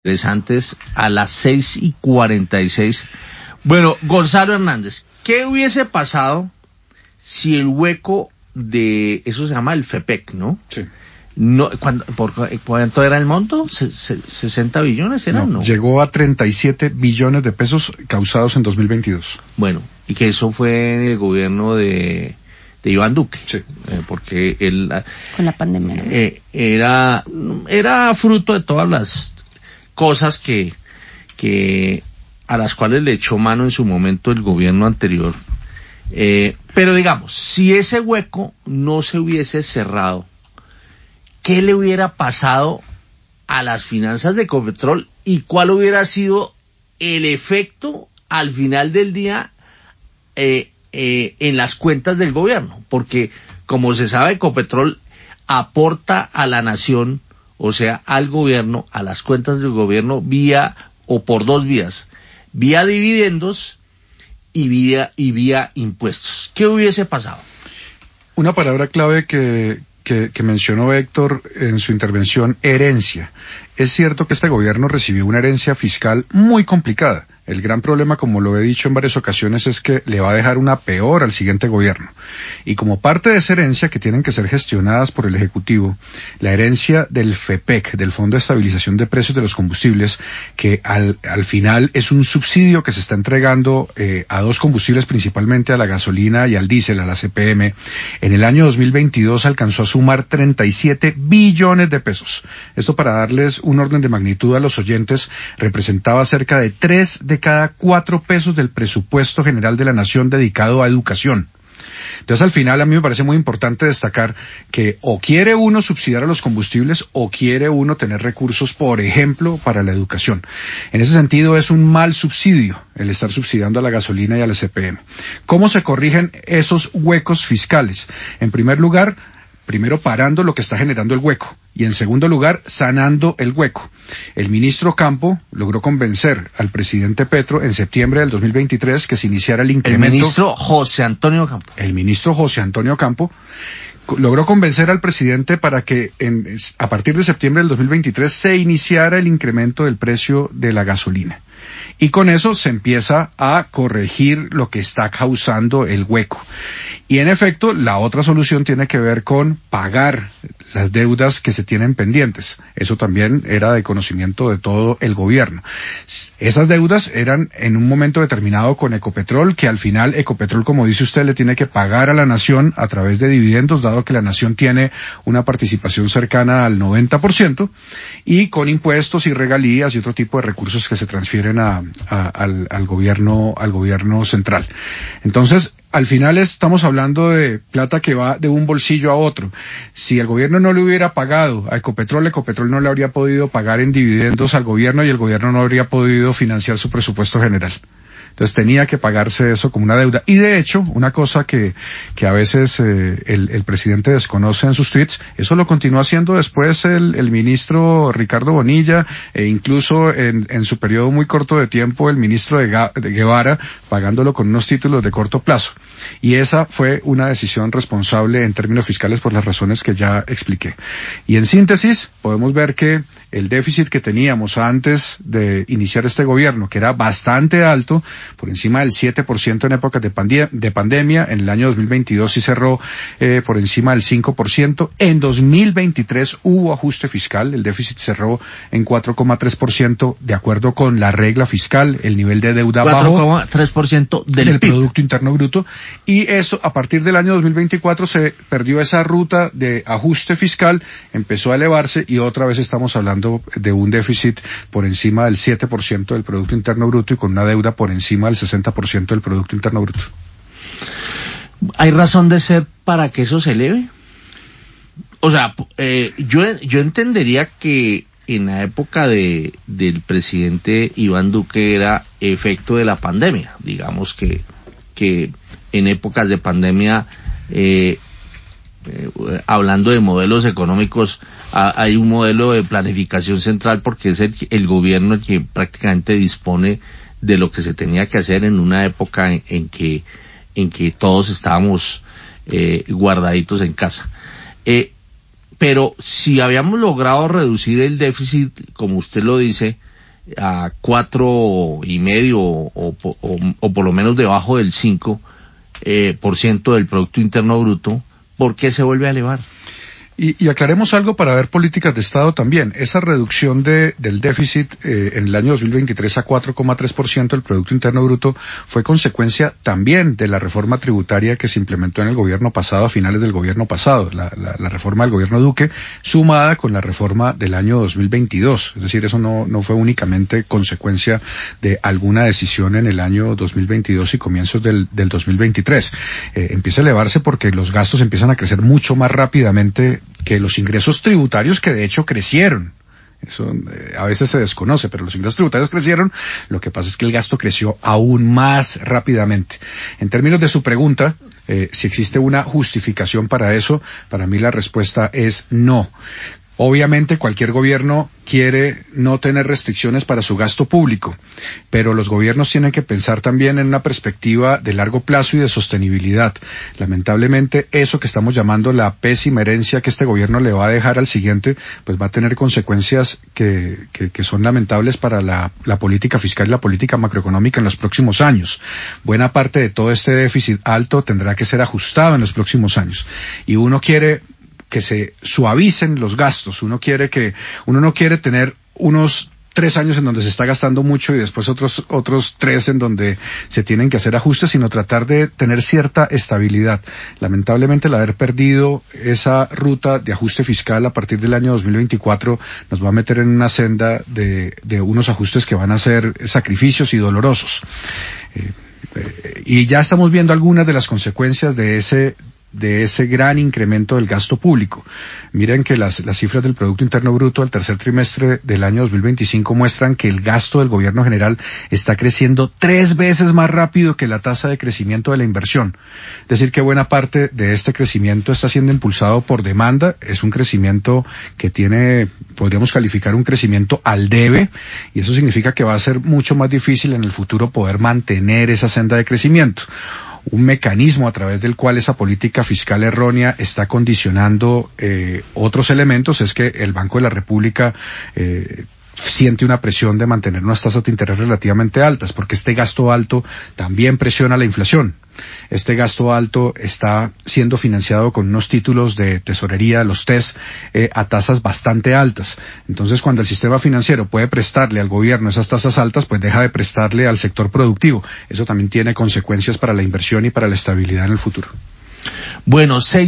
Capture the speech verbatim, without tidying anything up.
interesantes a las seis y cuarenta y seis. Bueno, Gonzalo Hernández, ¿qué hubiese pasado si el hueco de, eso se llama el FEPEC, ¿no? Sí. No, ¿cuándo, por, ¿cuánto era el monto? ¿Se, se, ¿sesenta billones eran? No, No, llegó a treinta y siete billones de pesos causados en dos mil veintidós. Bueno, y que eso fue en el gobierno de, de Iván Duque. Sí. Eh, porque él... Con la pandemia, ¿no? Eh, era, era fruto de todas las cosas que, que, a las cuales le echó mano en su momento el gobierno anterior. Eh, pero digamos, si ese hueco no se hubiese cerrado, ¿qué le hubiera pasado a las finanzas de Ecopetrol y cuál hubiera sido el efecto al final del día eh, eh, en las cuentas del gobierno? Porque, como se sabe, Ecopetrol aporta a la nación, o sea, al gobierno, a las cuentas del gobierno, vía, o por dos vías, vía dividendos y vía, y vía impuestos. ¿Qué hubiese pasado? Una palabra clave que, que, que mencionó Héctor en su intervención, herencia. Es cierto que este gobierno recibió una herencia fiscal muy complicada. El gran problema, como lo he dicho en varias ocasiones, es que le va a dejar una peor al siguiente gobierno. Y como parte de esa herencia que tienen que ser gestionadas por el Ejecutivo, la herencia del FEPEC, del Fondo de Estabilización de Precios de los Combustibles, que al, al final es un subsidio que se está entregando eh, a dos combustibles, principalmente a la gasolina y al diésel, a la C P M, en el año dos mil veintidós alcanzó a sumar treinta y siete billones de pesos. Esto, para darles un orden de magnitud a los oyentes, representaba cerca de tres de cada cuatro pesos del presupuesto general de la nación dedicado a educación. Entonces, al final, a mí me parece muy importante destacar que o quiere uno subsidiar a los combustibles o quiere uno tener recursos, por ejemplo, para la educación. En ese sentido, es un mal subsidio el estar subsidiando a la gasolina y a la C P M. ¿Cómo se corrigen esos huecos fiscales? En primer lugar, primero parando lo que está generando el hueco y en segundo lugar sanando el hueco. El ministro Campo logró convencer al presidente Petro en septiembre del dos mil veintitrés que se iniciara el incremento. El ministro José Antonio Campo. El ministro José Antonio Campo logró convencer al presidente para que en, a partir de septiembre del dos mil veintitrés se iniciara el incremento del precio de la gasolina. Y con eso se empieza a corregir lo que está causando el hueco. Y en efecto, la otra solución tiene que ver con pagar las deudas que se tienen pendientes. Eso también era de conocimiento de todo el gobierno. Esas deudas eran en un momento determinado con Ecopetrol, que al final Ecopetrol, como dice usted, le tiene que pagar a la nación a través de dividendos, dado que la nación tiene una participación cercana al noventa por ciento, y con impuestos y regalías y otro tipo de recursos que se transfieren a, a, al, al gobierno, al gobierno central. Entonces, al final estamos hablando de plata que va de un bolsillo a otro. Si el gobierno no le hubiera pagado a Ecopetrol, Ecopetrol no le habría podido pagar en dividendos al gobierno y el gobierno no habría podido financiar su presupuesto general. Entonces tenía que pagarse eso como una deuda. Y de hecho, una cosa que, que a veces eh, el, el presidente desconoce en sus tweets, eso lo continuó haciendo después el, el ministro Ricardo Bonilla, e incluso en, en su periodo muy corto de tiempo el ministro de, Ga, de Guevara, pagándolo con unos títulos de corto plazo. Y esa fue una decisión responsable en términos fiscales por las razones que ya expliqué. Y en síntesis, podemos ver que el déficit que teníamos antes de iniciar este gobierno, que era bastante alto, por encima del siete por ciento en épocas de, pandemia, de pandemia, en el año dos mil veintidós sí cerró eh, por encima del cinco por ciento, en dos mil veintitrés hubo ajuste fiscal, el déficit cerró en cuatro coma tres por ciento de acuerdo con la regla fiscal, el nivel de deuda bajo cuatro coma tres por ciento del, del P I B. Producto Interno Bruto, y eso a partir del año dos mil veinticuatro se perdió esa ruta de ajuste fiscal, empezó a elevarse y otra vez estamos hablando de un déficit por encima del siete por ciento del Producto Interno Bruto y con una deuda por encima del sesenta por ciento del Producto Interno Bruto. ¿Hay razón de ser para que eso se eleve? O sea, eh, yo, yo entendería que en la época de del presidente Iván Duque era efecto de la pandemia. Digamos que, que en épocas de pandemia, eh, eh, hablando de modelos económicos, a, hay un modelo de planificación central porque es el, el gobierno el que prácticamente dispone de lo que se tenía que hacer en una época en, en que en que todos estábamos eh, guardaditos en casa. Eh, pero si habíamos logrado reducir el déficit, como usted lo dice, a cuatro y medio o, o, o, o por lo menos debajo del cinco eh, por ciento del Producto Interno Bruto, ¿por qué se vuelve a elevar? Y, y aclaremos algo para ver políticas de Estado también. Esa reducción de, del déficit eh, en el año dos mil veintitrés a cuatro coma tres por ciento del Producto Interno Bruto fue consecuencia también de la reforma tributaria que se implementó en el gobierno pasado, a finales del gobierno pasado, la, la, la reforma del gobierno Duque, sumada con la reforma del año dos mil veintidós. Es decir, eso no, no fue únicamente consecuencia de alguna decisión en el año dos mil veintidós y comienzos del, del dos mil veintitrés. Eh, empieza a elevarse porque los gastos empiezan a crecer mucho más rápidamente que los ingresos tributarios, que de hecho crecieron. Eso eh, a veces se desconoce, pero los ingresos tributarios crecieron. Lo que pasa es que el gasto creció aún más rápidamente. En términos de su pregunta, eh, si existe una justificación para eso, para mí la respuesta es no. Obviamente cualquier gobierno quiere no tener restricciones para su gasto público, pero los gobiernos tienen que pensar también en una perspectiva de largo plazo y de sostenibilidad. Lamentablemente, eso que estamos llamando la pésima herencia que este gobierno le va a dejar al siguiente, pues va a tener consecuencias que, que, que son lamentables para la, la política fiscal y la política macroeconómica en los próximos años. Buena parte de todo este déficit alto tendrá que ser ajustado en los próximos años. Y uno quiere que se suavicen los gastos. Uno quiere que, uno no quiere tener unos tres años en donde se está gastando mucho y después otros, otros tres en donde se tienen que hacer ajustes, sino tratar de tener cierta estabilidad. Lamentablemente, el haber perdido esa ruta de ajuste fiscal a partir del año dos mil veinticuatro nos va a meter en una senda de, de unos ajustes que van a ser sacrificios y dolorosos. Eh, eh, y ya estamos viendo algunas de las consecuencias de ese de ese gran incremento del gasto público. Miren que las, las cifras del Producto Interno Bruto al tercer trimestre del año dos mil veinticinco muestran que el gasto del gobierno general está creciendo tres veces más rápido que la tasa de crecimiento de la inversión. Es decir, que buena parte de este crecimiento está siendo impulsado por demanda. Es un crecimiento que tiene, podríamos calificar un crecimiento al debe, y eso significa que va a ser mucho más difícil en el futuro poder mantener esa senda de crecimiento. Un mecanismo a través del cual esa política fiscal errónea está condicionando eh, otros elementos es que el Banco de la República eh, siente una presión de mantener unas tasas de interés relativamente altas, porque este gasto alto también presiona la inflación. Este gasto alto está siendo financiado con unos títulos de tesorería, los T E S, eh, a tasas bastante altas. Entonces, cuando el sistema financiero puede prestarle al gobierno esas tasas altas, pues deja de prestarle al sector productivo. Eso también tiene consecuencias para la inversión y para la estabilidad en el futuro. Bueno, seis